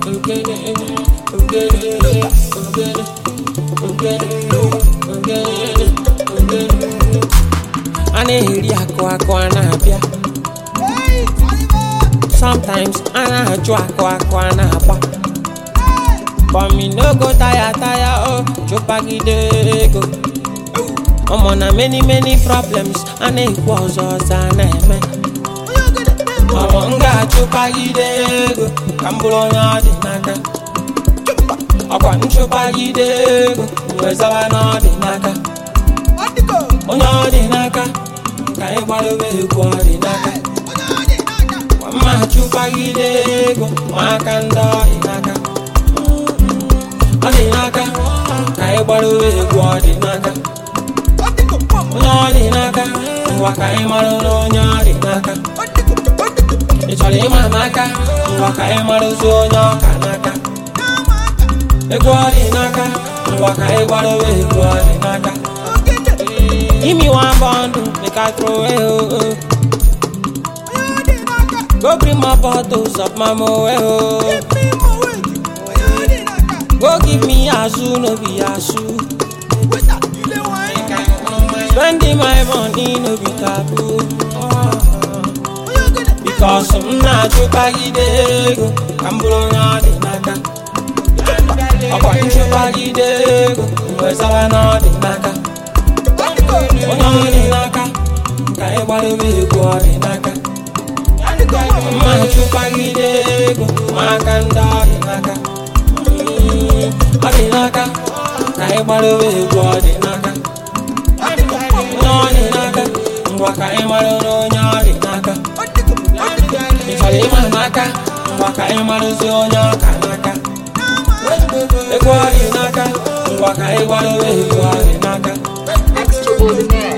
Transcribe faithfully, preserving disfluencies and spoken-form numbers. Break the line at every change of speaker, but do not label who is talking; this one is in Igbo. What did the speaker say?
Anehiri ako ako anabia. Sometimes anajo ako ako anaba. But me no go tire tire oh, chopagide go. I'm on a many many problems and it was us and me. I'm on ga chopagide go. Kambulo na dinaka. Akwa chopagide go. Wezawa na dinaka. Onya dinaka. Kai balwe go dinaka. Wama chopagide go. Makanda dinaka. Dinaka, kai balwe go dinaka. No dinaka, wakai maru no nya dinaka. Ichale mamaka, wakai maru so nya kanaka. Ego dinaka, wakai balwe go dinaka. Give me one bundle, make I throw it oh. Go bring my bottles of my moe oh. Go give me asu, no be asu. Spending my money, no be taboo. Because I'm not your baggy day. I'm blowing out the naka. I'm going to baggy day. Where's our not the naka? Oh, no, the naka. I want to be good in naka. I'm not your baggy day. I can't die in naka. Adinaka, kai balwe go adinaka. No adinaka, wakai maru no nya adinaka. Ichale mamaka, wakai maru so nya kanaka. Ego adinaka, wakai balwe go adinaka.
Extraordinaire.